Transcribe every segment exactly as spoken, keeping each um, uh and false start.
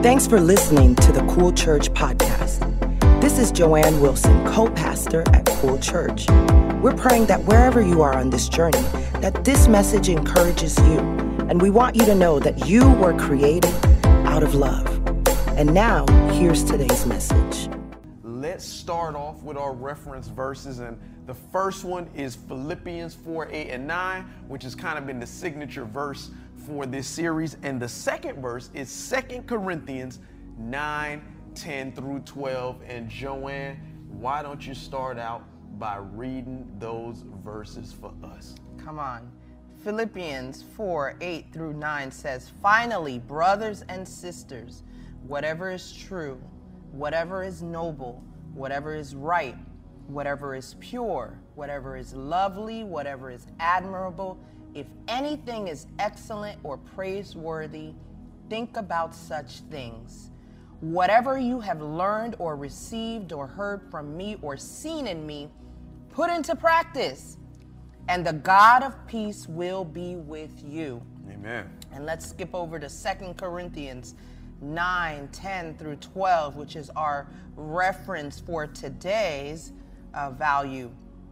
Thanks for listening to the Cool Church podcast. This is Joanne Wilson, co-pastor at Cool Church. We're praying that wherever you are on this journey, that this message encourages you. And we want you to know that you were created out of love. And now, here's today's message. Let's start off with our reference verses. And the first one is Philippians four, eight, and nine, which has kind of been the signature verse for this series. And the second verse is Second Corinthians nine, ten through twelve. And Joanne, why don't you start out by reading those verses for us? Come on. Philippians four, eight through nine says, "Finally, brothers and sisters, whatever is true, whatever is noble, whatever is right, whatever is pure, whatever is lovely, whatever is admirable, if anything is excellent or praiseworthy, think about such things. Whatever you have learned or received or heard from me or seen in me, put into practice, and the God of peace will be with you." Amen. And let's skip over to Second Corinthians nine, ten through twelve, which is our reference for today's uh, value.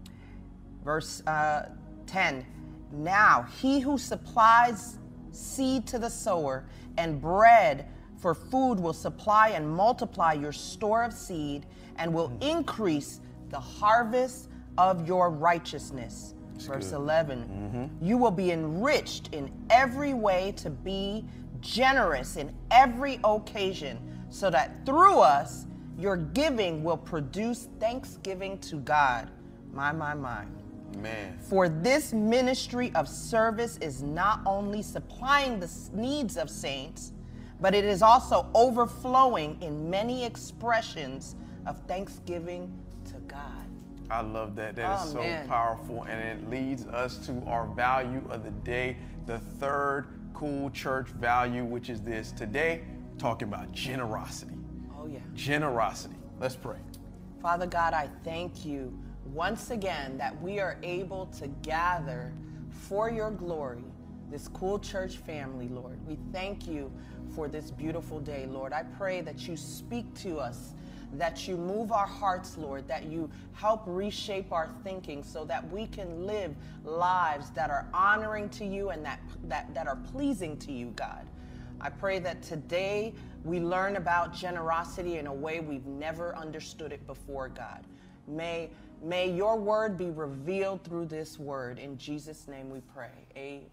Verse uh, ten, "Now he who supplies seed to the sower and bread for food will supply and multiply your store of seed and will increase the harvest of your righteousness." That's Verse good. eleven, mm-hmm. "You will be enriched in every way to be generous in every occasion, so that through us your giving will produce thanksgiving to God." My, my, my. Man. "For this ministry of service is not only supplying the needs of saints, but it is also overflowing in many expressions of thanksgiving to God." I love that. That oh, is so man. powerful. And it leads us to our value of the day, the third Cool Church value, which is this. Today, talking about generosity. Oh, yeah. Generosity. Let's pray. Father God, I thank you once again that we are able to gather for your glory, this Cool Church family, Lord. We thank you for this beautiful day, Lord. I pray that you speak to us, that you move our hearts, Lord, that you help reshape our thinking so that we can live lives that are honoring to you and that, that, that are pleasing to you, God. I pray that today we learn about generosity in a way we've never understood it before, God. May, may your word be revealed through this word. In Jesus' name we pray. Amen.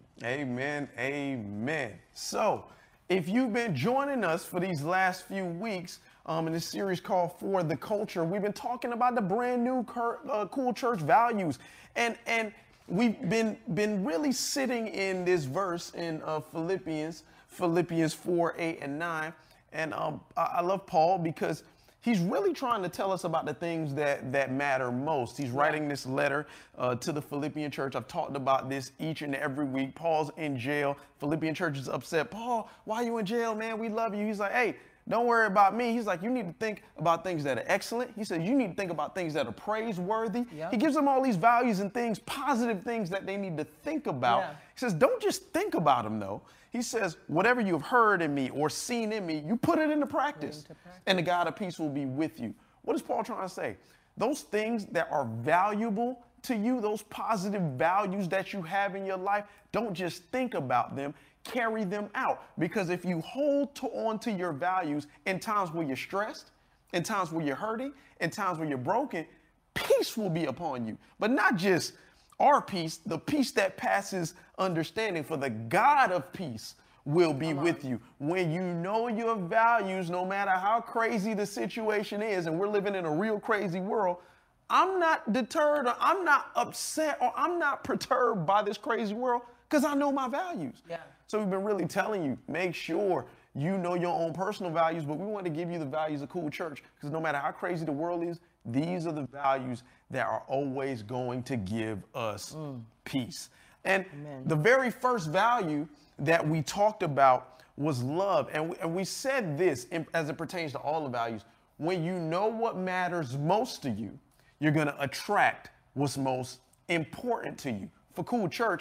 Amen. Amen. So, if you've been joining us for these last few weeks, Um, in this series called For the Culture, we've been talking about the brand new cur- uh, Cool Church values. And and we've been been really sitting in this verse in uh, Philippians, Philippians four, eight, and nine. And um, I, I love Paul because he's really trying to tell us about the things that, that matter most. He's writing this letter uh, to the Philippian church. I've talked about this each and every week. Paul's in jail. Philippian church is upset. "Paul, why are you in jail, man? We love you." He's like, "Hey, don't worry about me." He's like, "You need to think about things that are excellent." He says, "You need to think about things that are praiseworthy." Yep. He gives them all these values and things, positive things that they need to think about. Yeah. He says, don't just think about them, though. He says, whatever you've heard in me or seen in me, you put it into practice, into practice. and the God of peace will be with you. What is Paul trying to say? Those things that are valuable to you, those positive values that you have in your life, don't just think about them. Carry them out, because if you hold to, on to your values in times where you're stressed, in times where you're hurting, in times where you're broken, peace will be upon you. But not just our peace, the peace that passes understanding, for the God of peace will be with you. When you know your values, no matter how crazy the situation is, and we're living in a real crazy world, I'm not deterred, or I'm not upset, or I'm not perturbed by this crazy world, because I know my values. Yeah. So we've been really telling you, make sure you know your own personal values, but we want to give you the values of Cool Church, because no matter how crazy the world is, these are the values that are always going to give us mm. peace. And Amen. The very first value that we talked about was love. And we, and we said this in, as it pertains to all the values. When you know what matters most to you, you're going to attract what's most important to you. For Cool Church,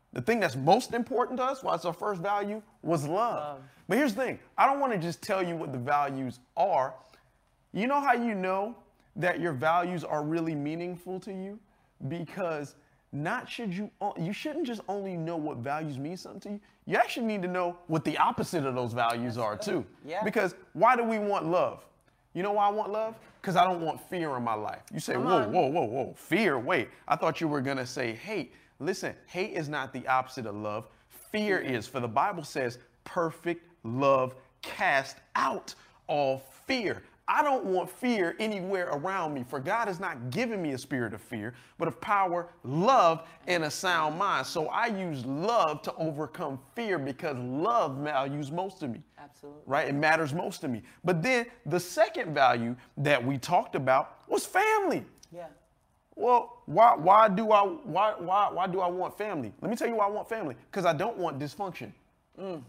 The thing that's most important to us, why it's our first value, was love. love. But here's the thing. I don't want to just tell you what the values are. You know how you know that your values are really meaningful to you? Because not should you, you shouldn't just only know what values mean something to you. You actually need to know what the opposite of those values are too. Yeah. Because why do we want love? You know why I want love? Because I don't want fear in my life. You say, whoa, whoa, whoa, whoa, fear, wait. I thought you were going to say hate. Listen, hate is not the opposite of love. Fear is, for the Bible says, perfect love cast out all fear. I don't want fear anywhere around me, for God has not given me a spirit of fear, but of power, love, and a sound mind. So I use love to overcome fear because love values most of me. Absolutely. Right? It matters most to me. But then the second value that we talked about was family. Yeah. Well, why why do I why why why do I want family? Let me tell you why I want family. Because I don't want dysfunction. Mm.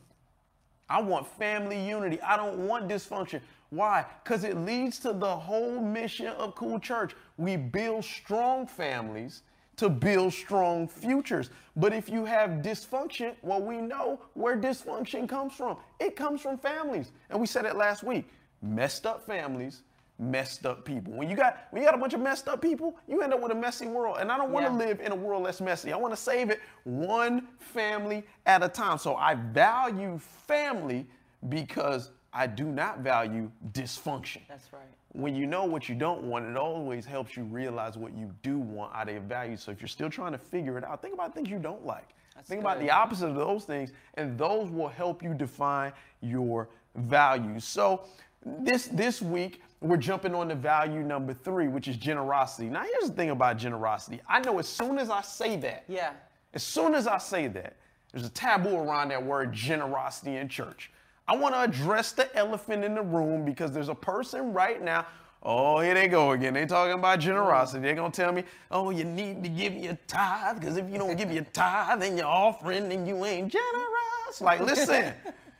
I want family unity. I don't want dysfunction. Why? Because it leads to the whole mission of Cool Church. We build strong families to build strong futures. But if you have dysfunction, well, we know where dysfunction comes from. It comes from families. And we said it last week. Messed up families, messed up people. When you got when you got a bunch of messed up people, you end up with a messy world. And I don't want to yeah. live in a world that's messy. I want to save it one family at a time. So I value family because I do not value dysfunction. That's right. When you know what you don't want, it always helps you realize what you do want out of your values. So if you're still trying to figure it out, think about things you don't like. That's think good. About the opposite of those things, and those will help you define your values. So this this week, we're jumping on to value number three, which is generosity. Now, here's the thing about generosity. I know as soon as I say that, yeah. as soon as I say that, there's a taboo around that word generosity in church. I want to address the elephant in the room because there's a person right now. Oh, here they go again. They talking about generosity. They're going to tell me, oh, you need to give your tithe because if you don't give your tithe and your offering, then you ain't generous. Like, listen,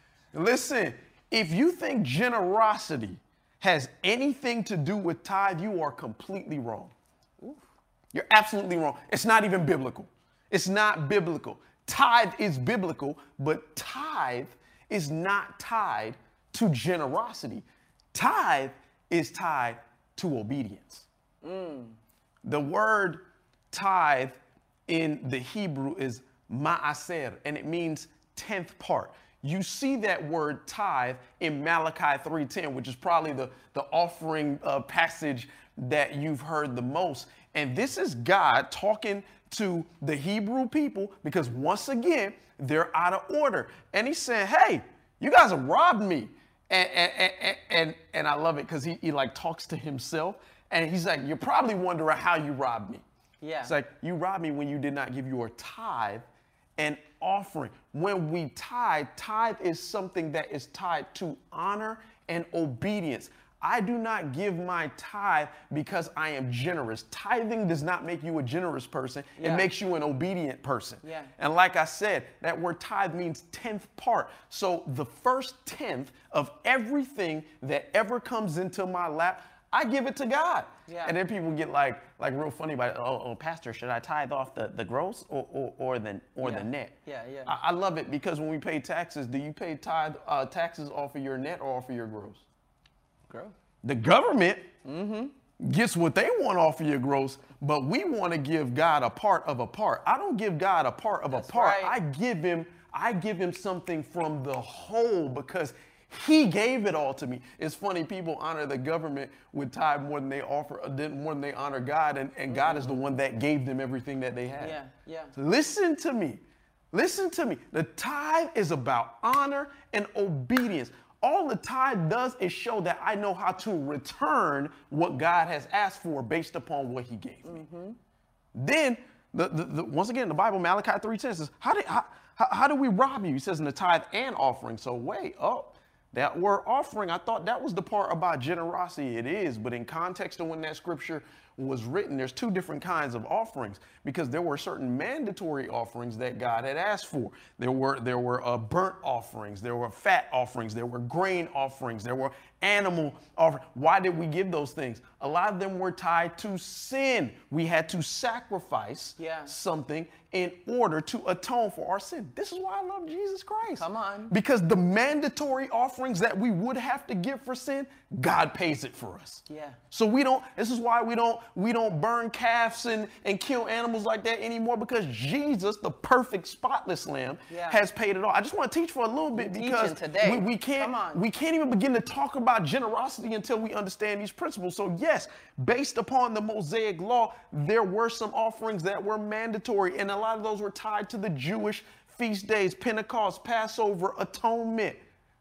listen, if you think generosity has anything to do with tithe, you are completely wrong. You're absolutely wrong. It's not even biblical. It's not biblical. Tithe is biblical, but tithe is not tied to generosity. Tithe is tied to obedience. Mm. The word tithe in the Hebrew is ma'aser, and it means tenth part. You see that word tithe in Malachi three ten, which is probably the, the offering uh, passage that you've heard the most. And this is God talking to the Hebrew people because once again, they're out of order. And he's saying, hey, you guys have robbed me. And, and, and, and, and I love it because he, he like talks to himself. And he's like, you're probably wondering how you robbed me. Yeah. It's like, you robbed me when you did not give your tithe and offering. When we tithe, tithe is something that is tied to honor and obedience. I do not give my tithe because I am generous. Tithing does not make you a generous person. Yeah. It makes you an obedient person. Yeah. And like I said, that word tithe means tenth part. So the first tenth of everything that ever comes into my lap, I give it to God. Yeah. And then people get like like real funny about it. Oh, oh pastor, should I tithe off the, the gross or, or, or the or yeah. the net? Yeah, yeah. I, I love it because when we pay taxes, do you pay tithe uh, taxes off of your net or off of your gross? Gross. The government mm-hmm. gets what they want off of your gross, but we want to give God a part of a part. I don't give God a part of That's a part. Right. I give him I give him something from the whole because he gave it all to me. It's funny, people honor the government with tithe more than they offer, more than they honor God, and, and God mm-hmm. is the one that gave them everything that they had. Yeah, yeah. So listen to me. Listen to me. The tithe is about honor and obedience. All the tithe does is show that I know how to return what God has asked for based upon what he gave me. Mm-hmm. Then, the, the, the, once again, the Bible, Malachi three ten says, how, did, how, how, how do we rob you? He says in the tithe and offering. So wait, oh, that word offering, I thought that was the part about generosity. It is, but in context of when that scripture was written, there's two different kinds of offerings because there were certain mandatory offerings that God had asked for. There were there were uh, burnt offerings, there were fat offerings, there were grain offerings, there were animal offerings. Why did we give those things? A lot of them were tied to sin. We had to sacrifice yeah. something in order to atone for our sin. This is why I love Jesus Christ. Come on. Because the mandatory offerings that we would have to give for sin, God pays it for us. Yeah. So we don't, this is why we don't, we don't burn calves and, and kill animals like that anymore, because Jesus, the perfect spotless lamb, yeah. has paid it all. I just want to teach for a little bit You're because today. we, we can't, Come on. we can't even begin to talk about generosity until we understand these principles. So yes, based upon the Mosaic law, there were some offerings that were mandatory, and a lot of those were tied to the Jewish feast days, Pentecost, Passover, atonement.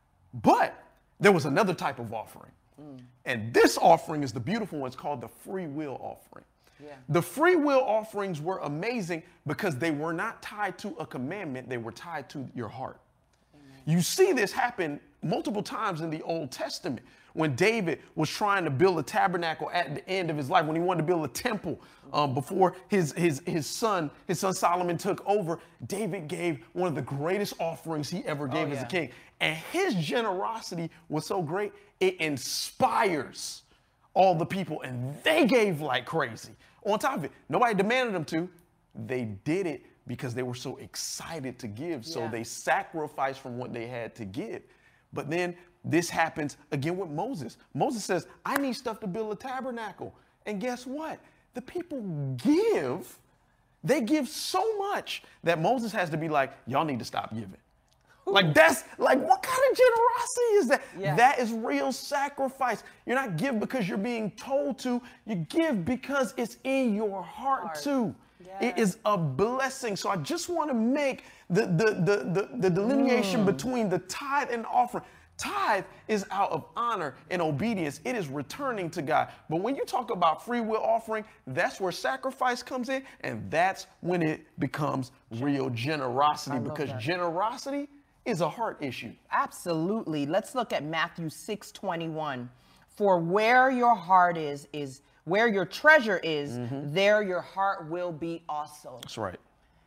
But there was another type of offering. Mm. And this offering is the beautiful one. It's called the free will offering. Yeah. The free will offerings were amazing because they were not tied to a commandment. They were tied to your heart. Amen. You see this happen multiple times in the Old Testament. When David was trying to build a tabernacle at the end of his life, when he wanted to build a temple um, before his, his, his son, his son Solomon took over, David gave one of the greatest offerings he ever gave oh, yeah. as a king. And his generosity was so great, it inspires all the people, and they gave like crazy. On top of it, nobody demanded them to. They did it because they were so excited to give. So yeah. they sacrificed from what they had to give. But then this happens again with Moses. Moses says, I need stuff to build a tabernacle. And guess what? The people give. They give so much that Moses has to be like, y'all need to stop giving. Ooh. Like that's like, what kind of generosity is that? Yeah. That is real sacrifice. You're not give because you're being told to. You give because it's in your heart, heart. too. Yes. It is a blessing. So I just want to make the, the, the, the, the delineation mm. between the tithe and the offering. Tithe is out of honor and obedience. It is returning to God. But when you talk about free will offering, that's where sacrifice comes in, and that's when it becomes real generosity, because that. generosity is a heart issue. Absolutely. Let's look at Matthew six twenty-one. For where your heart is, is where your treasure is, mm-hmm. there your heart will be also. That's right.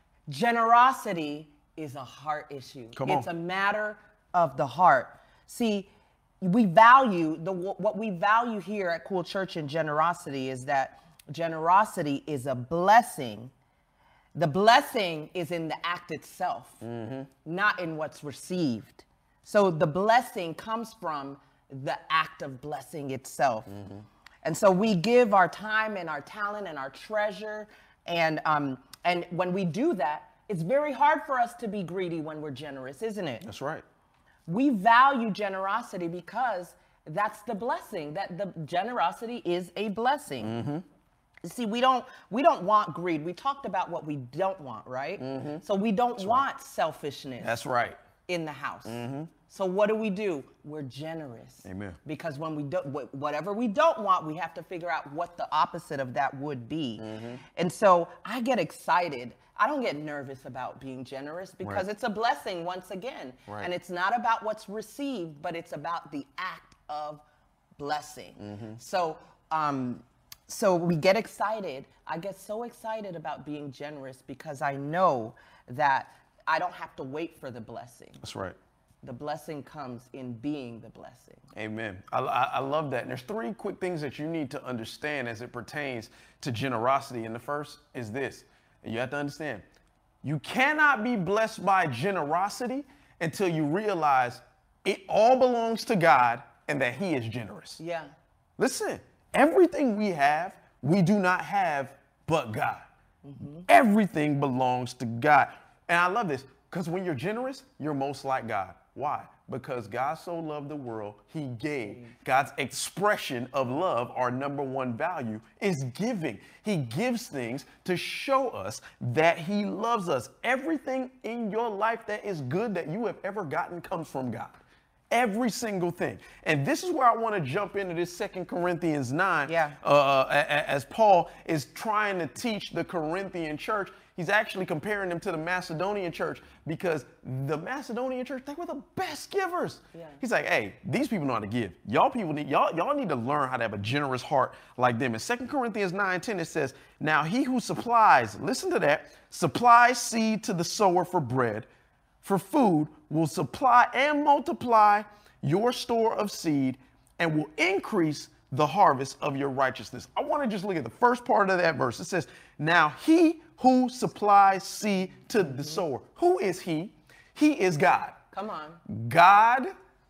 Generosity is a heart issue. Come it's on. a matter of the heart. See, we value, the what we value here at Cool Church in generosity is that generosity is a blessing. The blessing is in the act itself, mm-hmm. not in what's received. So the blessing comes from the act of blessing itself. Mm-hmm. And so we give our time and our talent and our treasure. And, um, and when we do that, it's very hard for us to be greedy when we're generous, isn't it? That's right. We value generosity because that's the blessing, that the generosity is a blessing. Mm-hmm. See, we don't we don't want greed. We talked about what we don't want, right? Mm-hmm. So we don't that's want right. selfishness. That's right. In the house. Mm-hmm. So what do we do? We're generous. Amen. Because when we do whatever we don't want, we have to figure out what the opposite of that would be. Mm-hmm. And so I get excited. I don't get nervous about being generous because right. it's a blessing once again. Right. And it's not about what's received, but it's about the act of blessing. Mm-hmm. So, um, so we get excited. I get so excited about being generous because I know that I don't have to wait for the blessing. That's right. The blessing comes in being the blessing. Amen. I, I, I love that. And there's three quick things that you need to understand as it pertains to generosity. And the first is this. And you have to understand, you cannot be blessed by generosity until you realize it all belongs to God and that He is generous. Yeah. Listen, everything we have, we do not have but God. Mm-hmm. Everything belongs to God. And I love this because when you're generous, you're most like God. Why? Because God so loved the world, He gave. God's expression of love, our number one value, is giving. He gives things to show us that He loves us. Everything in your life that is good that you have ever gotten comes from God. Every single thing. And this is where I want to jump into this Second Corinthians nine. Yeah. Uh, as Paul is trying to teach the Corinthian church. He's actually comparing them to the Macedonian church because the Macedonian church, they were the best givers. Yeah. He's like, hey, these people know how to give. Y'all people need, y'all, y'all need to learn how to have a generous heart like them. In Second Corinthians nine ten, it says, now he who supplies, listen to that, supplies seed to the sower for bread, for food, will supply and multiply your store of seed and will increase the harvest of your righteousness. I want to just look at the first part of that verse. It says, now he who supplies seed to the sower. Who is he? He is God. Come on. God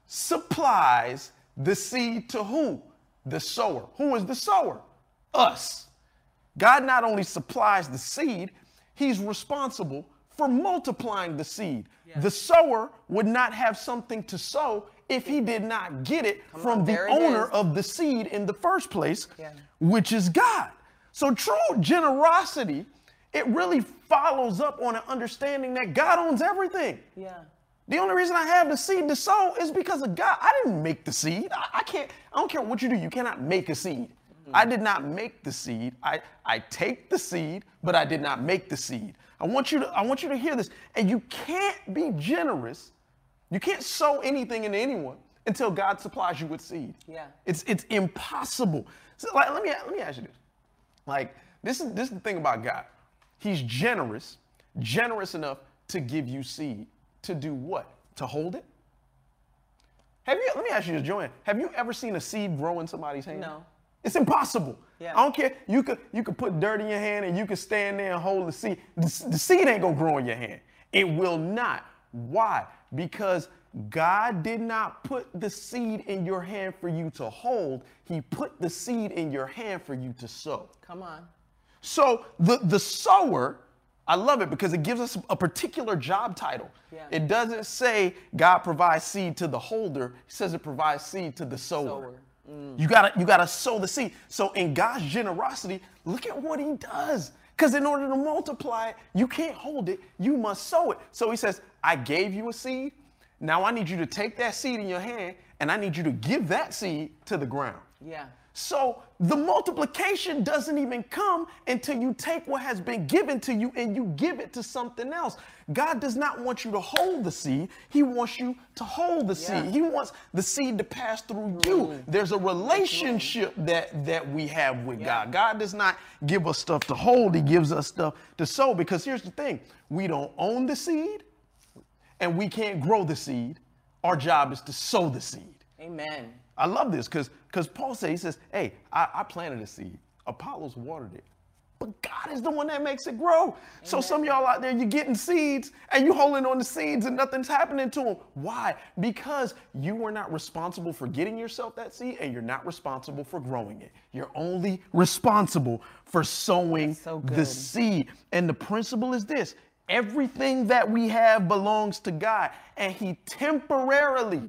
supplies the seed to who? The sower. Who is the sower? Us. God not only supplies the seed, he's responsible for multiplying the seed. Yes. The sower would not have something to sow if he did not get it Come from on, the owner is. of the seed in the first place, yeah. which is God. So true generosity, it really follows up on an understanding that God owns everything. Yeah. The only reason I have the seed to sow is because of God. I didn't make the seed. I, I can't, I don't care what you do. You cannot make a seed. Mm-hmm. I did not make the seed. I, I take the seed, but I did not make the seed. I want you to, I want you to hear this. And you can't be generous. You can't sow anything into anyone until God supplies you with seed. Yeah. It's, it's impossible. So like, let me, let me ask you this. Like, this is, this is the thing about God. He's generous, generous enough to give you seed. To do what? To hold it? Have you, let me ask you this, Joanne. Have you ever seen a seed grow in somebody's hand? No. It's impossible. Yeah. I don't care. You could, you could put dirt in your hand and you could stand there and hold the seed. The, the seed ain't gonna grow in your hand. It will not. Why? Because God did not put the seed in your hand for you to hold. He put the seed in your hand for you to sow. Come on. So the, the sower, I love it because it gives us a particular job title. Yeah. It doesn't say God provides seed to the holder. It says it provides seed to the sower. sower. Mm. You gotta, you gotta sow the seed. So in God's generosity, look at what he does. Because in order to multiply it, you can't hold it. You must sow it. So he says, I gave you a seed. Now I need you to take that seed in your hand and I need you to give that seed to the ground. Yeah. So the multiplication doesn't even come until you take what has been given to you and you give it to something else. God does not want you to hold the seed. He wants you to hold the yeah. seed. He wants the seed to pass through mm. you. There's a relationship that, that we have with yeah. God. God does not give us stuff to hold. He gives us stuff to sow, because here's the thing. We don't own the seed and we can't grow the seed. Our job is to sow the seed. Amen. I love this because because Paul says, he says, hey, I, I planted a seed. Apollos watered it. But God is the one that makes it grow. Amen. So some of y'all out there, you're getting seeds and you're holding on to seeds and nothing's happening to them. Why? Because you were not responsible for getting yourself that seed and you're not responsible for growing it. You're only responsible for sowing so the seed. And the principle is this. Everything that we have belongs to God, and he temporarily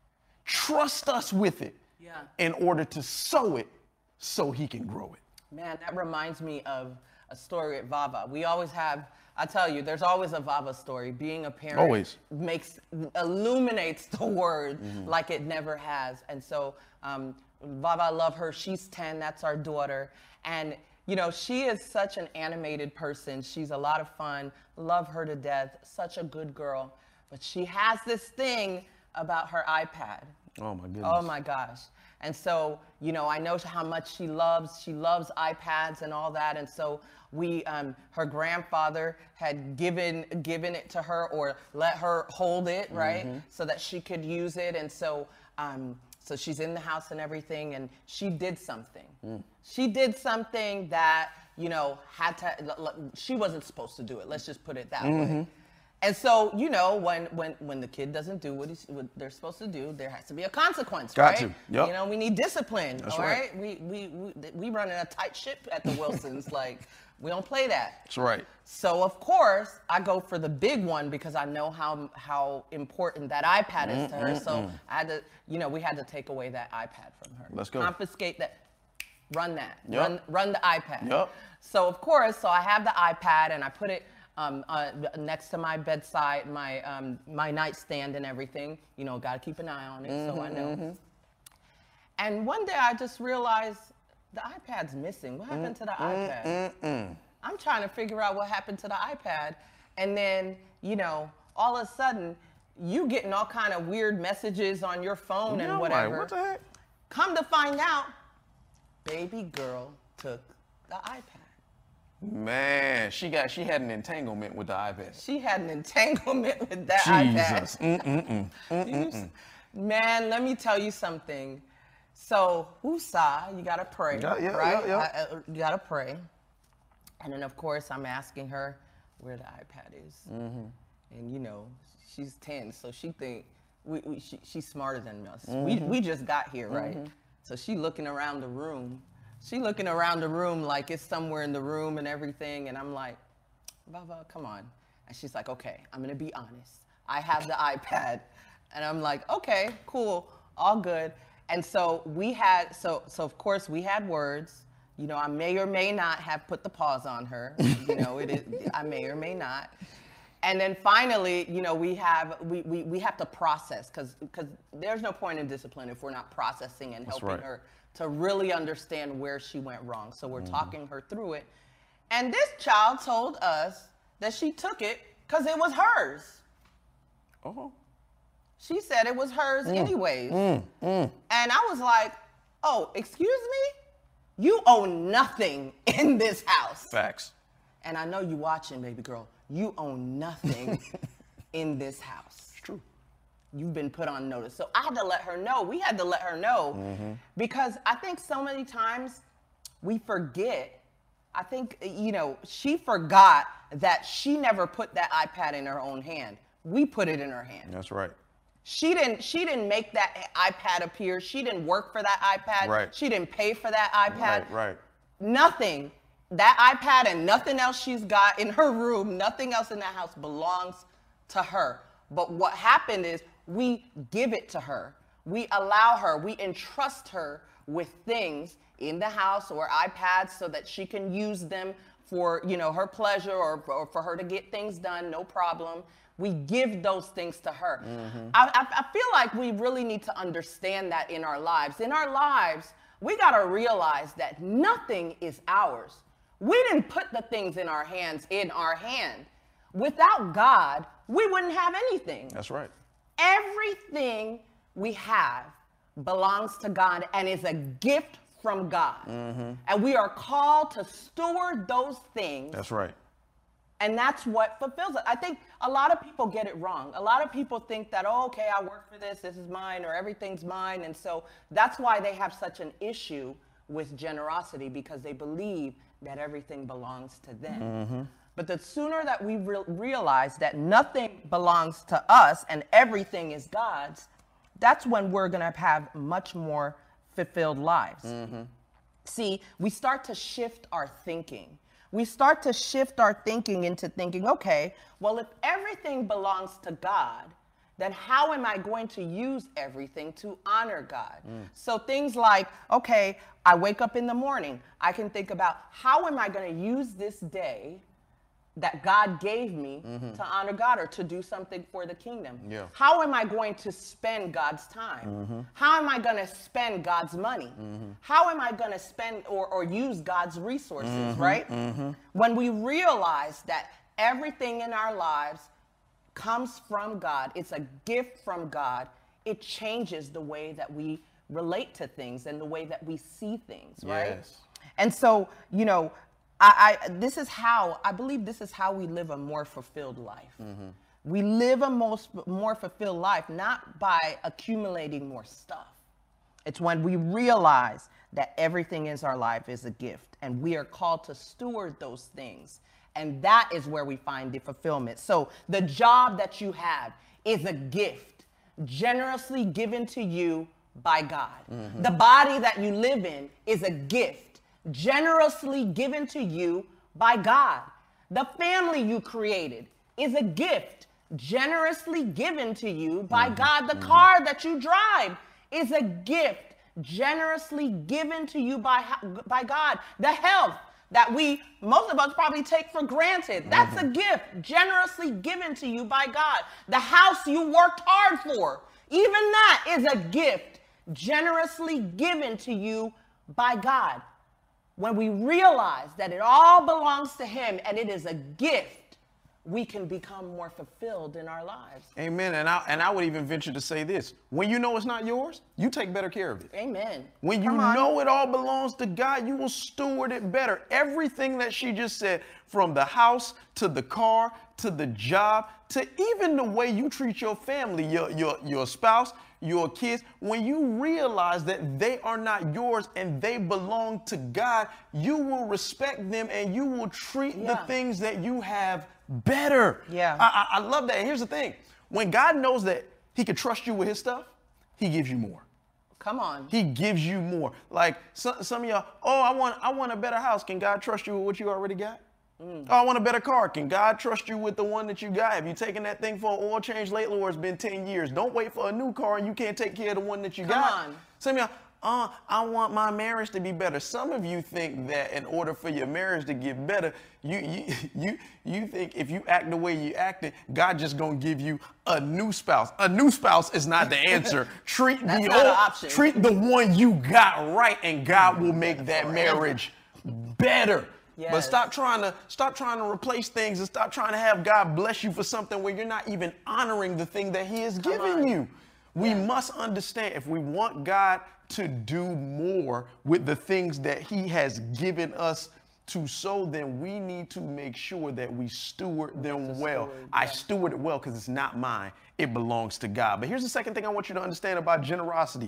trusts us with it yeah. in order to sow it so he can grow it. Man, that reminds me of a story at Vava. We always have, I tell you, there's always a Vava story. Being a parent always makes, illuminates the word mm-hmm. like it never has. And so um, Vava, I love her. She's ten. That's our daughter. And you know, she is such an animated person. She's a lot of fun. Love her to death. Such a good girl. But she has this thing about her iPad. Oh, my goodness. Oh, my gosh. And so, you know, I know how much she loves. She loves iPads and all that. And so we, um, her grandfather had given, given it to her or let her hold it, right? Mm-hmm. So that she could use it. And so, um, so she's in the house and everything, and she did something. Mm. She did something that, you know, had to, she wasn't supposed to do it. Let's just put it that mm-hmm. way. And so, you know, when, when, when the kid doesn't do what, he's, what they're supposed to do, there has to be a consequence, Got right? to. Yep. You know, we need discipline, That's all right? right? We, we, we, we run in a tight ship at the Wilsons. Like, we don't play that. That's right. So, of course, I go for the big one because I know how how important that iPad is to her. Mm-mm-mm. So I had to, you know, we had to take away that iPad from her. Let's go. Confiscate that. Run that. Yep. Run, run the iPad. Yep. So, of course, so I have the iPad and I put it um, uh, next to my bedside, my um, my nightstand and everything. You know, got to keep an eye on it, mm-hmm, so I know. Mm-hmm. And one day I just realized the iPad's missing. What happened mm, to the mm, iPad? Mm, mm. I'm trying to figure out what happened to the iPad. And then, you know, all of a sudden, you getting all kind of weird messages on your phone and no, whatever. What the heck? Come to find out, baby girl took the iPad. Man, she got she had an entanglement with the iPad. She had an entanglement with that Jesus. iPad. Mm-mm-mm. Mm-mm-mm. Man, let me tell you something. So, woosah, you gotta pray, yeah, yeah, right? Yeah, yeah. I, I, you gotta pray. And then, of course, I'm asking her where the iPad is. Mm-hmm. And, you know, she's ten, so she think we, we, she, she's smarter than us. Mm-hmm. We, we just got here, right? Mm-hmm. So she looking around the room. She looking around the room like it's somewhere in the room and everything. And I'm like, Baba, come on. And she's like, okay, I'm going to be honest. I have the iPad. And I'm like, okay, cool, all good. And so we had, so so of course we had words. You know, I may or may not have put the pause on her. You know, it is, I may or may not. And then finally, you know, we have we we, we have to process, because because there's no point in discipline if we're not processing and That's helping right. her to really understand where she went wrong. So we're mm-hmm. talking her through it. And this child told us that she took it because it was hers. Oh. She said it was hers mm. anyways. Mm. Mm. And I was like, oh, excuse me? You own nothing in this house. Facts. And I know you watching, baby girl. You own nothing in this house. It's true. You've been put on notice. So I had to let her know. We had to let her know mm-hmm. because I think so many times we forget. I think, you know, she forgot that she never put that iPad in her own hand. We put it in her hand. That's right. She didn't she didn't make that iPad appear. She didn't work for that iPad. Right. She didn't pay for that iPad. Right, right. Nothing. That iPad and nothing else she's got in her room, nothing else in that house belongs to her. But what happened is we give it to her. We allow her, we entrust her with things in the house or iPads so that she can use them for, you know, her pleasure or, or for her to get things done, no problem. We give those things to her. Mm-hmm. I, I, I feel like we really need to understand that in our lives. In our lives, we gotta realize that nothing is ours. We didn't put the things in our hands in our hand. Without God, we wouldn't have anything. That's right. Everything we have belongs to God and is a gift from God. Mm-hmm. And we are called to steward those things. That's right. And that's what fulfills it. I think a lot of people get it wrong. A lot of people think that, oh, okay, I work for this, this is mine, or everything's mine. And so that's why they have such an issue with generosity, because they believe that everything belongs to them. Mm-hmm. But the sooner that we re- realize that nothing belongs to us and everything is God's, that's when we're going to have much more fulfilled lives. Mm-hmm. See, we start to shift our thinking. We start to shift our thinking into thinking, okay, well, if everything belongs to God, then how am I going to use everything to honor God? Mm. So things like, okay, I wake up in the morning, I can think about how am I going to use this day that God gave me mm-hmm. to honor God or to do something for the kingdom? Yeah. How am I going to spend God's time? Mm-hmm. How am I going to spend God's money? Mm-hmm. How am I going to spend or, or use God's resources, mm-hmm. right? Mm-hmm. When we realize that everything in our lives comes from God, it's a gift from God, it changes the way that we relate to things and the way that we see things, right? Yes. And so, you know, I, I this is how, I believe this is how we live a more fulfilled life. Mm-hmm. We live a most, more fulfilled life, not by accumulating more stuff. It's when we realize that everything in our life is a gift and we are called to steward those things. And that is where we find the fulfillment. So the job that you have is a gift generously given to you by God. Mm-hmm. The body that you live in is a gift generously given to you by God. The family you created is a gift generously given to you by mm-hmm. God. The mm-hmm. car that you drive is a gift generously given to you by, by God. The health that we, most of us probably take for granted, that's mm-hmm. a gift generously given to you by God. The house you worked hard for, even that is a gift generously given to you by God. When we realize that it all belongs to Him and it is a gift, we can become more fulfilled in our lives. Amen. And I, and I would even venture to say this. When you know it's not yours, you take better care of it. Amen. When you know it all belongs to God, you will steward it better. Everything that she just said, from the house to the car to the job to even the way you treat your family, your, your, your spouse, your kids, when you realize that they are not yours and they belong to God, you will respect them and you will treat yeah. the things that you have better. Yeah. I, I, I love that. And here's the thing. When God knows that he can trust you with his stuff, he gives you more. Come on. He gives you more. Like some, some of y'all, oh, I want, I want a better house. Can God trust you with what you already got? Mm. Oh, I want a better car. Can God trust you with the one that you got? Have you taken that thing for an oil change lately, or it's been ten years? Don't wait for a new car and you can't take care of the one that you Come got. on. Some of y'all, oh, I want my marriage to be better. Some of you think that in order for your marriage to get better, you you you you think if you act the way you acting, God just gonna give you a new spouse. A new spouse is not the answer. Treat That's the not old, an option. treat the one you got right, and God will make that marriage better. Yes. But stop trying to stop trying to replace things and stop trying to have God bless you for something where you're not even honoring the thing that he has Come given on. you. We Yeah. must understand, if we want God to do more with the things that he has given us to sow, then we need to make sure that we steward them well. steward, I yeah. steward it well because it's not mine. It belongs to God. But here's the second thing I want you to understand about generosity.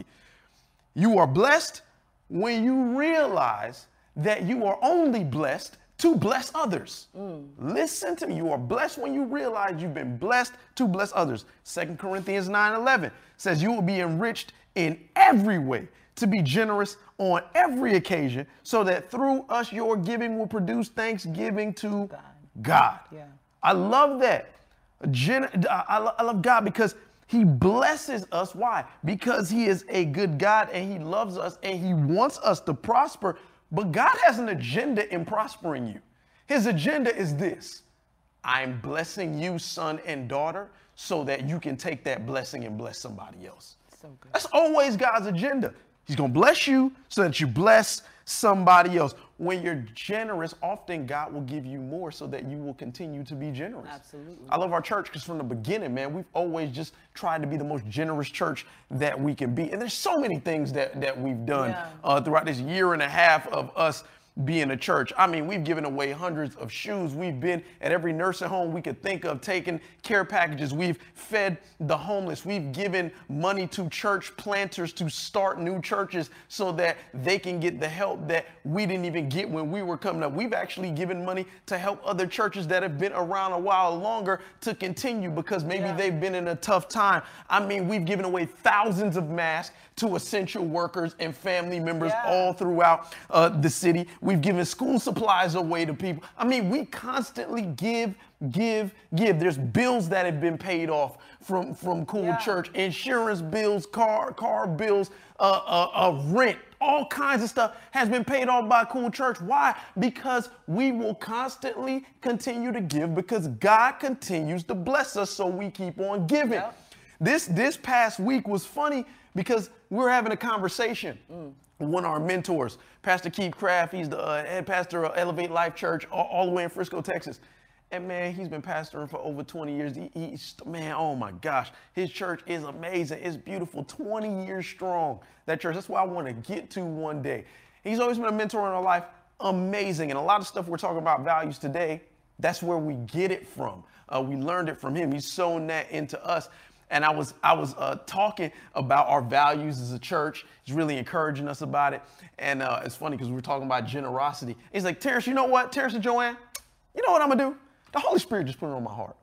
You are blessed when you realize that you are only blessed to bless others. Mm. Listen to me. You are blessed when you realize you've been blessed to bless others. Second Corinthians nine eleven says you will be enriched in every way to be generous on every occasion, so that through us your giving will produce thanksgiving to God. God. Yeah. I love that. Gen- I, I love God because he blesses us. Why? Because he is a good God and he loves us and he wants us to prosper. But God has an agenda in prospering you. His agenda is this: I'm blessing you, son and daughter, so that you can take that blessing and bless somebody else. So good. That's always God's agenda. He's going to bless you so that you bless somebody else. When you're generous, often God will give you more so that you will continue to be generous. Absolutely. I love our church because from the beginning, man, we've always just tried to be the most generous church that we can be. And there's so many things that, that we've done Yeah. uh, throughout this year and a half of us being a church. I mean, we've given away hundreds of shoes. We've been at every nursing home we could think of, taking care packages. We've fed the homeless. We've given money to church planters to start new churches so that they can get the help that we didn't even get when we were coming up. We've actually given money to help other churches that have been around a while longer to continue because maybe Yeah. they've been in a tough time. I mean, we've given away thousands of masks to essential workers and family members Yeah. all throughout uh, the city. We've given school supplies away to people. I mean, we constantly give, give, give. There's bills that have been paid off from, from Cool Yeah. Church, insurance bills, car, car bills, uh, uh, uh, rent, all kinds of stuff has been paid off by Cool Church. Why? Because we will constantly continue to give because God continues to bless us, so we keep on giving. Yep. This, this past week was funny because we were having a conversation. Mm. One of our mentors, Pastor Keith Craft, he's the uh, head pastor of Elevate Life Church all, all the way in Frisco, Texas. And man, he's been pastoring for over twenty years. He, he's, man, oh my gosh, his church is amazing. It's beautiful, twenty years strong, that church. That's why I want to get to one day. He's always been a mentor in our life, amazing. And a lot of stuff we're talking about values today, that's where we get it from. Uh, we learned it from him. He's sown that into us. And I was I was uh, talking about our values as a church. He's really encouraging us about it. And uh, it's funny because we were talking about generosity. He's like, Terrence, you know what? Terrence and Joanne, you know what I'm going to do? The Holy Spirit just put it on my heart.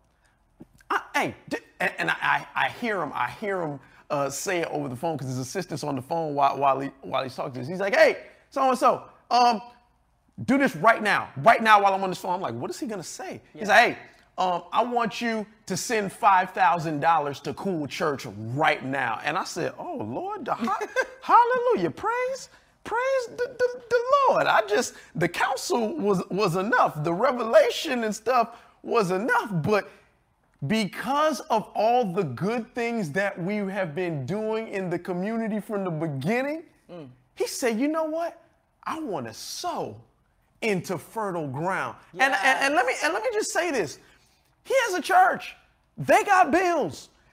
I, hey, d- and, and I, I hear him. I hear him uh, say it over the phone because his assistant's on the phone while, while, he, while he's talking to us. He's like, hey, so-and-so, um, do this right now. Right now while I'm on this phone. I'm like, what is he going to say? Yeah. He's like, hey, Um, I want you to send five thousand dollars to Cool Church right now. And I said, oh, Lord, the, hallelujah, praise, praise the, the, the Lord. I just, the counsel was, was enough. The revelation and stuff was enough. But because of all the good things that we have been doing in the community from the beginning, mm. he said, you know what? I want to sow into fertile ground. Yes. And, and, and let me and let me just say this. He has a church. They got bills.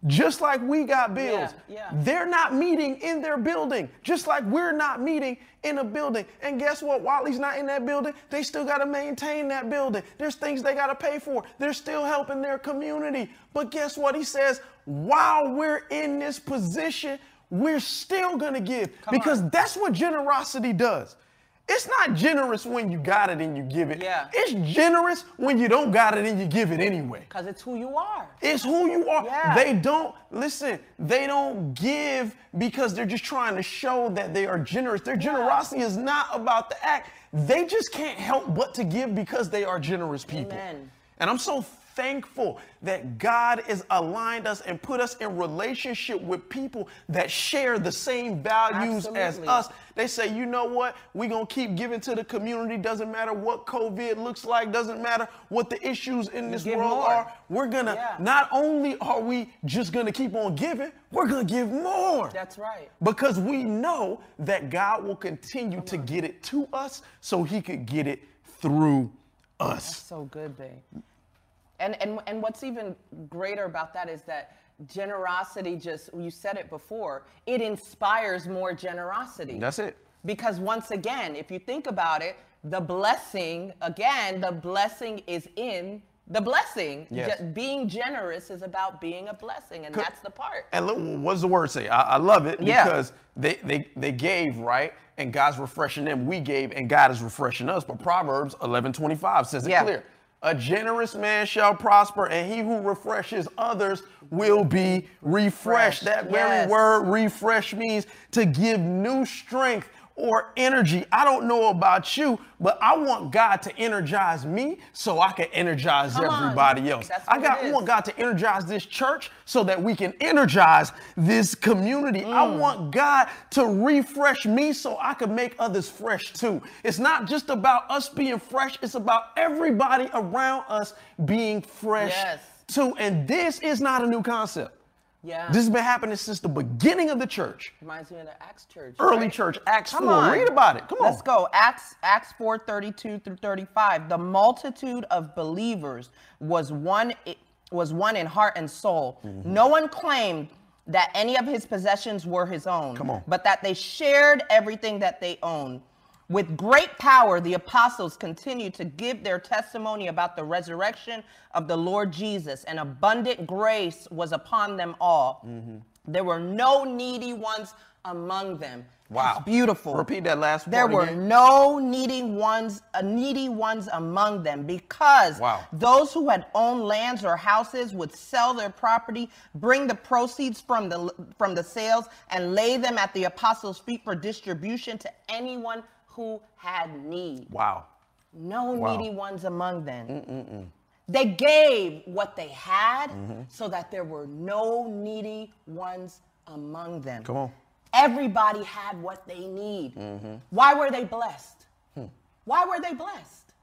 Just like we got bills. Yeah, yeah. They're not meeting in their building, just like we're not meeting in a building. And guess what? While he's not in that building, they still got to maintain that building. There's things they got to pay for. They're still helping their community. But guess what? He says, while we're in this position, we're still going to give. Come because on. That's what generosity does. It's not generous when you got it and you give it. Yeah. It's generous when you don't got it and you give it anyway. Because it's who you are. It's who you are. Yeah. They don't, listen, they don't give because they're just trying to show that they are generous. Their generosity is not about the act. They just can't help but to give because they are generous people. Amen. And I'm so thankful that God has aligned us and put us in relationship with people that share the same values Absolutely. as us. They say, you know what? We're going to keep giving to the community. Doesn't matter what COVID looks like. Doesn't matter what the issues in this give world more. are. We're going to, Yeah. not only are we just going to keep on giving, we're going to give more. That's right. Because we know that God will continue to get it to us so he could get it through us. That's so good, babe. And, and and what's even greater about that is that generosity just, you said it before, it inspires more generosity. That's it. Because once again, if you think about it, the blessing, again, the blessing is in the blessing. Yes. Ge- being generous is about being a blessing, and that's the part. And look, what does the word say? I, I love it Yeah. because they, they, they gave, right? And God's refreshing them. We gave, and God is refreshing us. But Proverbs eleven twenty-five says it Yeah. clear. A generous man shall prosper, and he who refreshes others will be refreshed. Refreshed, That very yes. word, refresh, means to give new strength or energy. I don't know about you, but I want God to energize me so I can energize Come on. everybody else. That's I what got it is. want God to energize this church so that we can energize this community. I Mm. want God to refresh me so I can make others fresh too. It's not just about us being fresh, it's about everybody around us being fresh Yes. too. And this is not a new concept. Yeah. This has been happening since the beginning of the church. Reminds me of the Acts church. Early right? church, Acts Come four. on. Read about it. Come on. Let's go. Acts Acts four thirty-two through thirty-five. The multitude of believers was one was one in heart and soul. Mm-hmm. No one claimed that any of his possessions were his own, Come on. but that they shared everything that they owned. With great power, the apostles continued to give their testimony about the resurrection of the Lord Jesus, and abundant grace was upon them all. Mm-hmm. There were no needy ones among them. Wow. That's beautiful. Repeat that last part There were again. no needy ones, uh, needy ones among them, because Wow. those who had owned lands or houses would sell their property, bring the proceeds from the from the sales, and lay them at the apostles' feet for distribution to anyone who had need. Wow. No Wow. needy ones among them. Mm-mm-mm. They gave what they had Mm-hmm. so that there were no needy ones among them. Come on. Everybody had what they need. Mm-hmm. Why were they blessed? Hmm. Why were they blessed?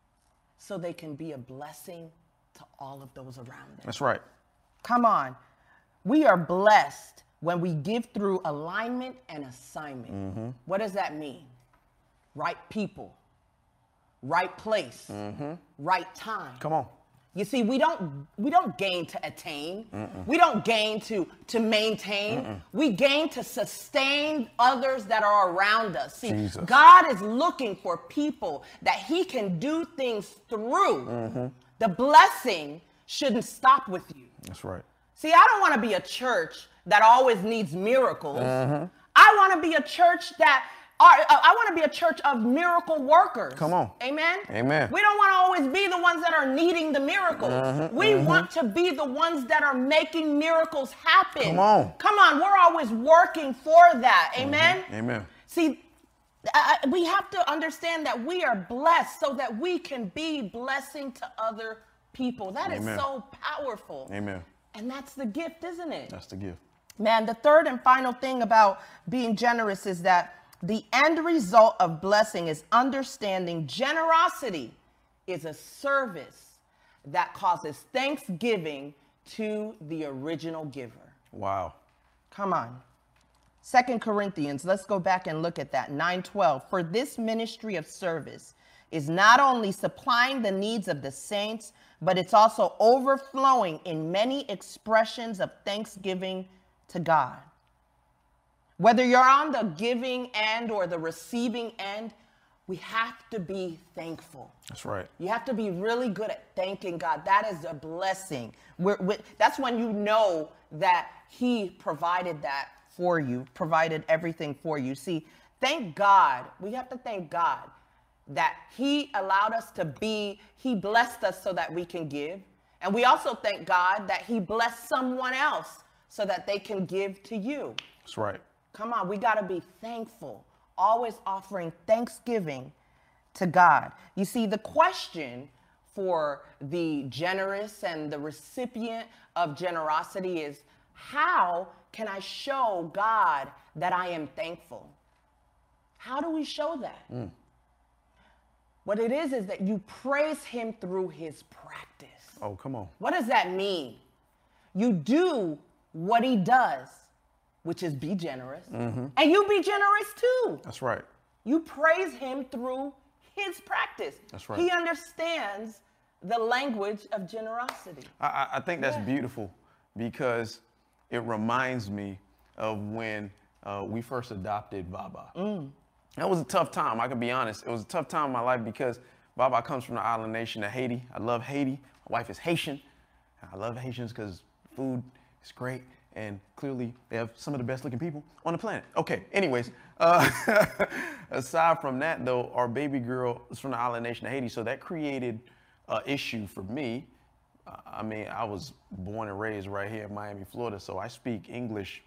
So they can be a blessing to all of those around them. That's right. Come on. We are blessed when we give through alignment and assignment. Mm-hmm. What does that mean? Right people, right place, right time. Come on. You see, we don't we don't gain to attain. Mm-mm. We don't gain to to maintain. Mm-mm. We gain to sustain others that are around us. See, Jesus. God is looking for people that he can do things through. Mm-hmm. The blessing shouldn't stop with you. That's right. See, I don't want to be a church that always needs miracles. Mm-hmm. I want to be a church that Are, I want to be a church of miracle workers. Come on. Amen? Amen. We don't want to always be the ones that are needing the miracles. Mm-hmm, we mm-hmm. want to be the ones that are making miracles happen. Come on. Come on. We're always working for that. Amen? Mm-hmm. Amen. See, I, we have to understand that we are blessed so that we can be blessing to other people. That Amen. is so powerful. Amen. And that's the gift, isn't it? That's the gift. Man, the third and final thing about being generous is that the end result of blessing is understanding generosity is a service that causes thanksgiving to the original giver. Wow. Come on. Second Corinthians, let's go back and look at that. nine twelve. For this ministry of service is not only supplying the needs of the saints, but it's also overflowing in many expressions of thanksgiving to God. Whether you're on the giving end or the receiving end, we have to be thankful. That's right. You have to be really good at thanking God. That is a blessing. We're, we're, that's when you know that he provided that for you, provided everything for you. See, thank God. We have to thank God that he allowed us to be, he blessed us so that we can give. And we also thank God that he blessed someone else so that they can give to you. That's right. Come on, we got to be thankful, always offering thanksgiving to God. You see, the question for the generous and the recipient of generosity is, how can I show God that I am thankful? How do we show that? Mm. What it is is that you praise him through his practice. Oh, come on. What does that mean? You do what he does, which is be generous. Mm-hmm. And you be generous too. That's right. You praise him through his practice. That's right. He understands the language of generosity. I, I think that's yeah. beautiful, because it reminds me of when uh, we first adopted Vava. Mm. That was a tough time. I can be honest. It was a tough time in my life because Vava comes from the island nation of Haiti. I love Haiti. My wife is Haitian. I love Haitians because food is great. And clearly, they have some of the best looking people on the planet. Okay, anyways, uh, aside from that, though, our baby girl is from the island nation of Haiti, so that created an issue for me. Uh, I mean, I was born and raised right here in Miami, Florida, so I speak English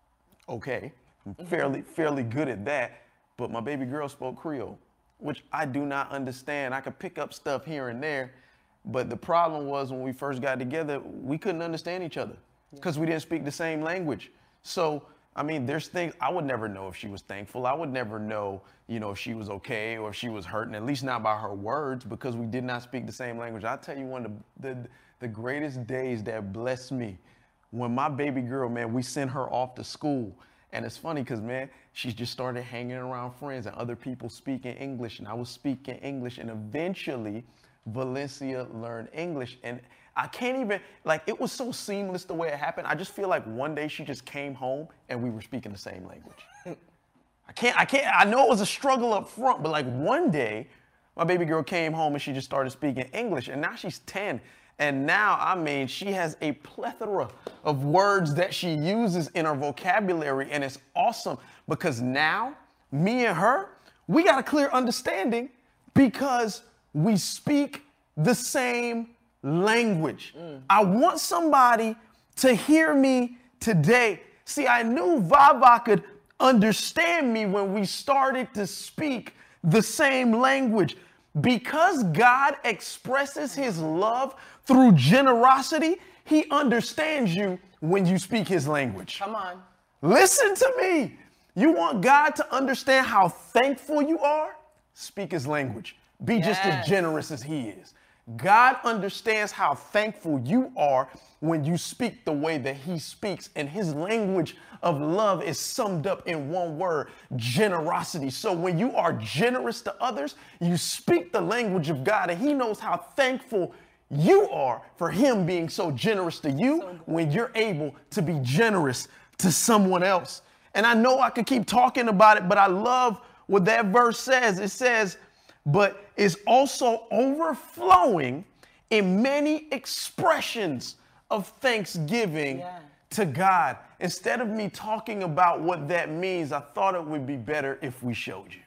okay. I'm fairly, fairly good at that, but my baby girl spoke Creole, which I do not understand. I could pick up stuff here and there, but the problem was when we first got together, we couldn't understand each other, because we didn't speak the same language. So, I mean, there's things I would never know if she was thankful. I would never know, you know, if she was okay or if she was hurting, at least not by her words, because we did not speak the same language. I'll tell you one of the, the, the greatest days that blessed me, when my baby girl, man, we sent her off to school. And it's funny because, man, she just started hanging around friends and other people speaking English, and I was speaking English, and eventually Valencia learned English. And I can't even, like, it was so seamless the way it happened. I just feel like one day she just came home and we were speaking the same language. I can't, I can't, I know it was a struggle up front, but like one day my baby girl came home and she just started speaking English, and now she's ten. And now, I mean, she has a plethora of words that she uses in her vocabulary, and it's awesome because now me and her, we got a clear understanding because we speak the same language. Mm. I want somebody to hear me today. See, I knew Vava could understand me when we started to speak the same language. Because God expresses his love through generosity, he understands you when you speak his language. Come on. Listen to me. You want God to understand how thankful you are? Speak his language. Be yes. just as generous as he is. God understands how thankful you are when you speak the way that he speaks. And his language of love is summed up in one word: generosity. So when you are generous to others, you speak the language of God, and he knows how thankful you are for him being so generous to you so when you're able to be generous to someone else. And I know I could keep talking about it, but I love what that verse says. It says, but is also overflowing in many expressions of thanksgiving yeah. to God. Instead of me talking about what that means, I thought it would be better if we showed you.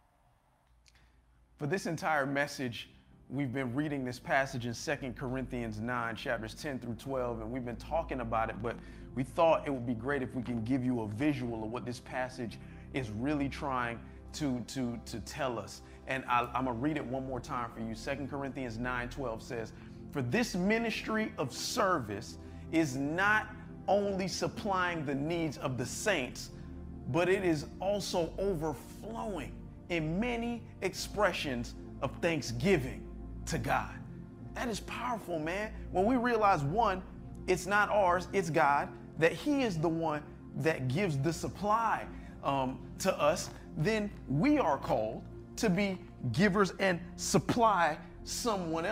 For this entire message, we've been reading this passage in Second Corinthians nine, chapters ten through twelve, and we've been talking about it, but we thought it would be great if we can give you a visual of what this passage is really trying to, to, to tell us. And I, I'm going to read it one more time for you. Second Corinthians nine twelve says, for this ministry of service is not only supplying the needs of the saints, but it is also overflowing in many expressions of thanksgiving to God. That is powerful, man. When we realize, one, it's not ours, it's God, that he is the one that gives the supply um, to us, then we are called to be givers and supply someone else.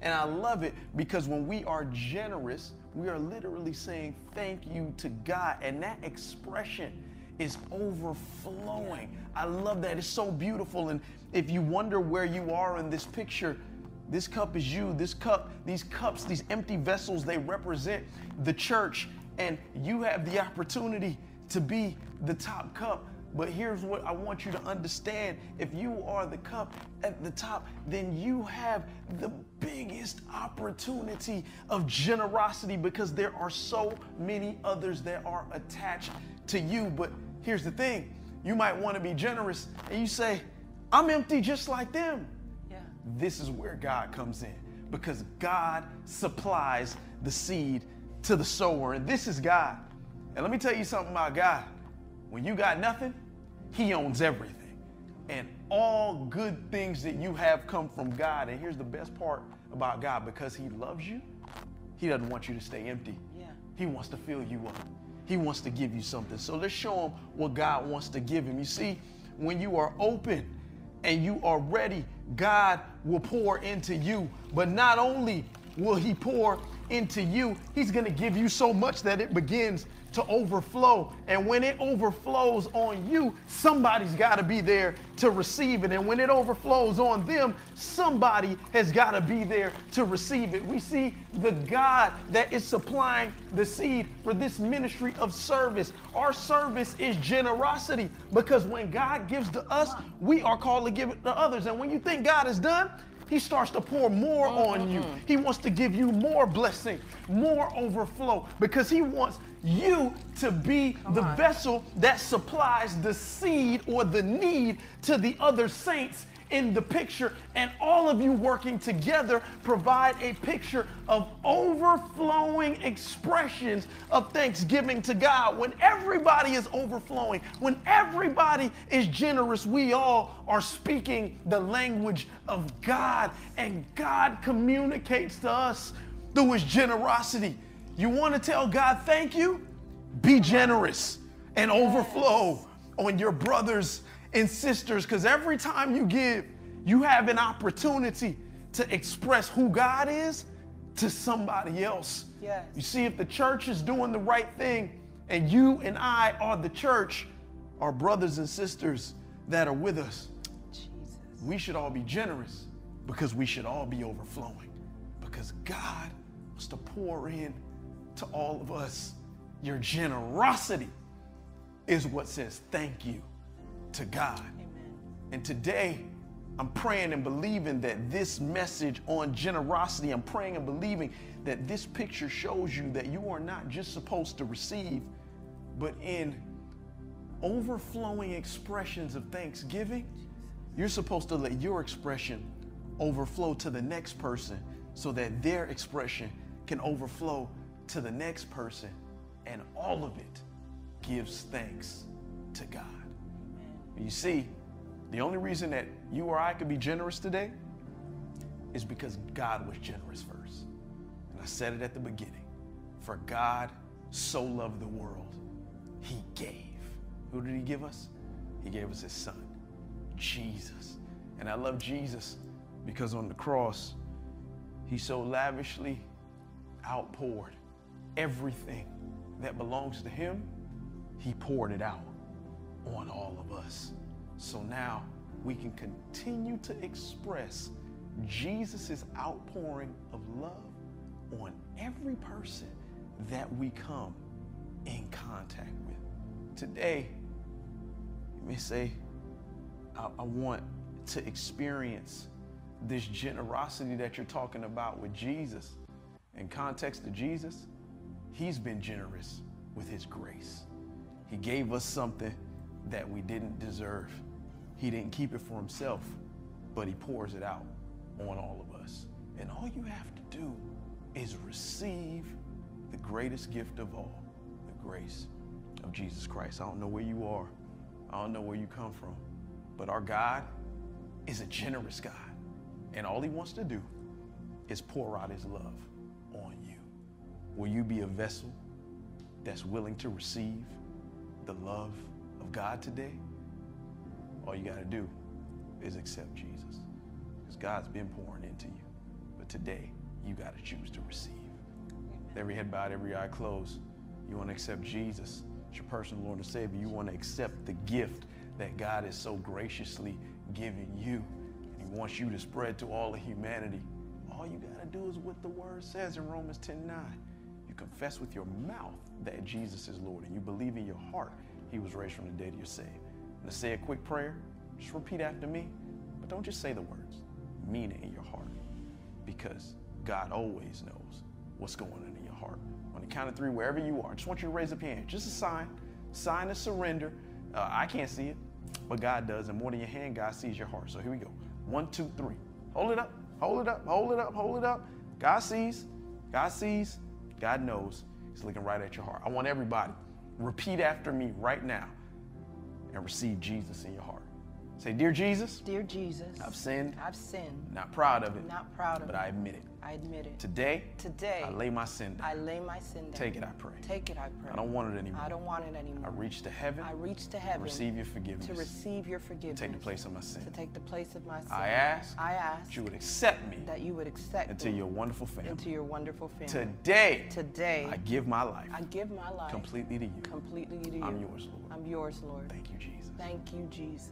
And I love it because when we are generous, we are literally saying thank you to God. And that expression is overflowing. I love that. It's so beautiful. And if you wonder where you are in this picture, this cup is you. This cup, these cups, these empty vessels, they represent the church. And you have the opportunity to be the top cup. But here's what I want you to understand. If you are the cup at the top, then you have the biggest opportunity of generosity because there are so many others that are attached to you. But here's the thing. You might want to be generous and you say, I'm empty just like them. Yeah. This is where God comes in because God supplies the seed to the sower. And this is God. And let me tell you something about God. When you got nothing, He owns everything. And all good things that you have come from God. And here's the best part about God. Because He loves you, He doesn't want you to stay empty. Yeah. He wants to fill you up. He wants to give you something. So let's show Him what God wants to give Him. You see, when you are open and you are ready, God will pour into you. But not only will He pour into you, He's going to give you so much that it begins to overflow. And when it overflows on you, somebody's got to be there to receive it. And when it overflows on them, somebody has got to be there to receive it. We see the God that is supplying the seed for this ministry of service. Our service is generosity because when God gives to us, we are called to give it to others. And when you think God is done, He starts to pour more on you. He wants to give you more blessing, more overflow, because He wants you to be Come the on. vessel that supplies the seed or the need to the other saints in the picture. And all of you working together provide a picture of overflowing expressions of thanksgiving to God. When everybody is overflowing, when everybody is generous, we all are speaking the language of God, and God communicates to us through His generosity. You want to tell God thank you? Be generous and overflow on your brothers and sisters, because every time you give, you have an opportunity to express who God is to somebody else. Yes. You see, if the church is doing the right thing and you and I are the church, our brothers and sisters that are with us, Jesus. we should all be generous because we should all be overflowing, because God wants to pour in to all of us. Your generosity is what says thank you to God. Amen. And today, I'm praying and believing that this message on generosity, I'm praying and believing that this picture shows you that you are not just supposed to receive, but in overflowing expressions of thanksgiving, you're supposed to let your expression overflow to the next person so that their expression can overflow to the next person, and all of it gives thanks to God. You see, the only reason that you or I could be generous today is because God was generous first. And I said it at the beginning. For God so loved the world, He gave. Who did He give us? He gave us His Son, Jesus. And I love Jesus because on the cross, He so lavishly outpoured everything that belongs to Him. He poured it out on all of us. So now we can continue to express Jesus' outpouring of love on every person that we come in contact with. Today, you may say, I, I want to experience this generosity that you're talking about with Jesus. In context of Jesus, He's been generous with His grace. He gave us something that we didn't deserve. He didn't keep it for Himself, but He pours it out on all of us. And all you have to do is receive the greatest gift of all, the grace of Jesus Christ. I don't know where you are. I don't know where you come from, but our God is a generous God. And all He wants to do is pour out His love on you. Will you be a vessel that's willing to receive the love of God today? All you got to do is accept Jesus, because God's been pouring into you. But today, you got to choose to receive. Every head bowed, every eye closed. You want to accept Jesus as your personal Lord and Savior. You want to accept the gift that God is so graciously giving you. And He wants you to spread to all of humanity. All you got to do is what the word says in Romans ten nine. You confess with your mouth that Jesus is Lord, and you believe in your heart He was raised from the dead, you're saved. And to say a quick prayer, just repeat after me, but don't just say the words. Mean it in your heart, because God always knows what's going on in your heart. On the count of three, wherever you are, I just want you to raise up your hand. Just a sign, sign of surrender. Uh, I can't see it, but God does, and more than your hand, God sees your heart. So here we go. One, two, three. Hold it up, hold it up, hold it up, hold it up. God sees, God sees, God knows. He's looking right at your heart. I want everybody, repeat after me right now and receive Jesus in your heart. Say, dear Jesus. Dear Jesus. I've sinned. I've sinned. Not proud of it. Not proud of but it. I admit it. I admit it. Today. Today. I lay my sin down. I lay my sin down. Take it, I pray. Take it, I pray. I don't want it anymore. I don't want it anymore. I reach to heaven. I reach to heaven. To receive your forgiveness. To receive your forgiveness. To take the place of my sin. To take the place of my sin. I ask. I ask. That you would accept me. That you would accept into me. your wonderful family. Into your wonderful family. Today. Today. I give my life. I give my life. Completely to you. Completely to you. I'm yours, Lord. I'm yours, Lord. Thank you, Jesus. Thank you, Jesus.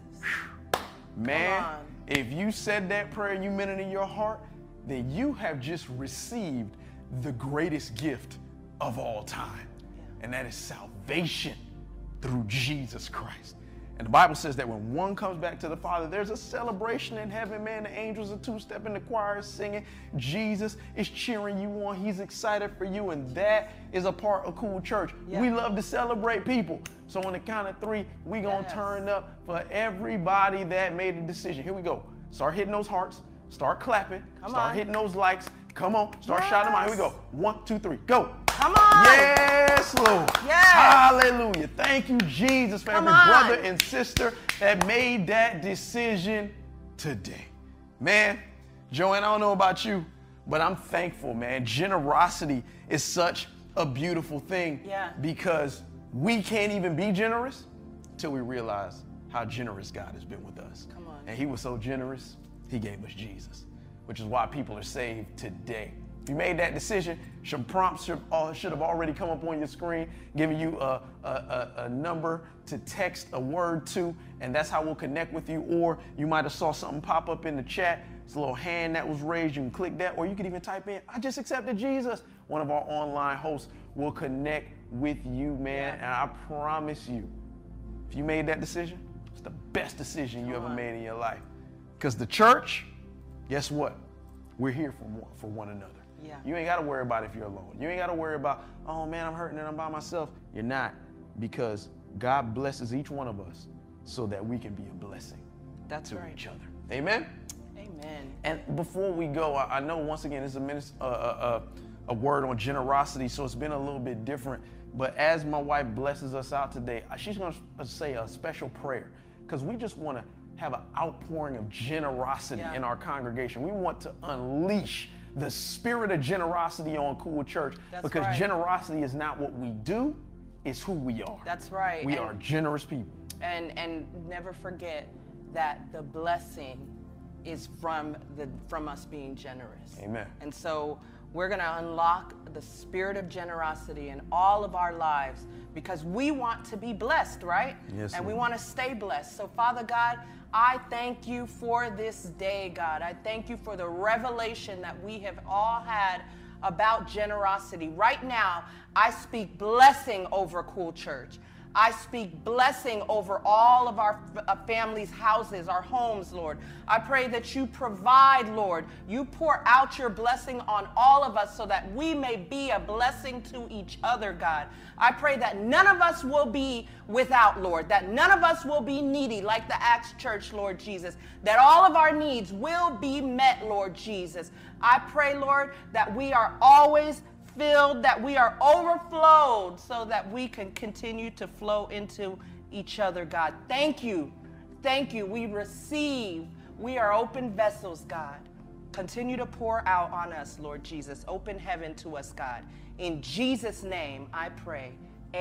Man, if you said that prayer and you meant it in your heart, then you have just received the greatest gift of all time. Yeah. And that is salvation through Jesus Christ. And the Bible says that when one comes back to the Father, there's a celebration in heaven, man. The angels are two-stepping, the choir is singing. Jesus is cheering you on. He's excited for you, and that is a part of Cool Church. Yeah. We love to celebrate people. So on the count of three, we're going to yes. turn up for everybody that made a decision. Here we go. Start hitting those hearts. Start clapping. Come start on. hitting those likes. Come on. Start yes. shouting them out. Here we go. One, two, three. Go. Come on. Yes, Lord. Yes. Hallelujah. Thank you, Jesus, for every brother and sister that made that decision today. Man, Joanne, I don't know about you, but I'm thankful, man. Generosity is such a beautiful thing. Yeah. Because we can't even be generous till we realize how generous God has been with us. Come on. And He was so generous, He gave us Jesus, which is why people are saved today. If you made that decision, some prompts should, uh, should have already come up on your screen, giving you a, a, a, a number to text a word to, and that's how we'll connect with you. Or you might have saw something pop up in the chat. It's a little hand that was raised. You can click that, or you could even type in, I just accepted Jesus. One of our online hosts will connect with you, man. And I promise you, if you made that decision, it's the best decision you ever made in your life. Because the church, guess what? We're here for one, for one another. Yeah. You ain't got to worry about if you're alone. You ain't got to worry about, oh man, I'm hurting and I'm by myself. You're not, because God blesses each one of us so that we can be a blessing That's to right. each other. Amen? Amen. And before we go, I, I know once again it's a, minute, uh, uh, a word on generosity, so it's been a little bit different. But as my wife blesses us out today, she's going to say a special prayer, because we just want to have an outpouring of generosity yeah. in our congregation. We want to unleash the spirit of generosity on Cool Church. That's because right. generosity is not what we do, it's who we are. That's right. We and, are generous people. And and never forget that the blessing is from the from us being generous. Amen. And so we're going to unlock the spirit of generosity in all of our lives, because we want to be blessed, right? Yes. And Lord. we want to stay blessed. So Father God, I thank you for this day, God. I thank you for the revelation that we have all had about generosity. Right now, I speak blessing over Cool Church. I speak blessing over all of our uh, families' houses, our homes, Lord. I pray that you provide, Lord. You pour out your blessing on all of us so that we may be a blessing to each other, God. I pray that none of us will be without, Lord, that none of us will be needy like the Acts Church, Lord Jesus, that all of our needs will be met, Lord Jesus. I pray, Lord, that we are always filled, that we are overflowed so that we can continue to flow into each other, God. Thank you. Thank you. We receive. We are open vessels, God. Continue to pour out on us, Lord Jesus. Open heaven to us, God. In Jesus' name, I pray.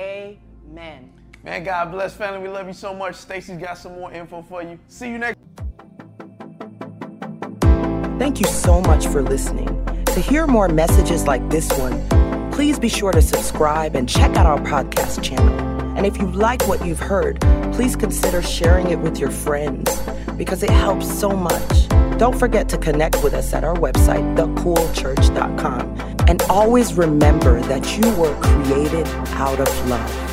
Amen. Man, God bless, family. We love you so much. Stacy's got some more info for you. See you next. Thank you so much for listening. To hear more messages like this one, please be sure to subscribe and check out our podcast channel. And if you like what you've heard, please consider sharing it with your friends because it helps so much. Don't forget to connect with us at our website, the cool church dot com. And always remember that you were created out of love.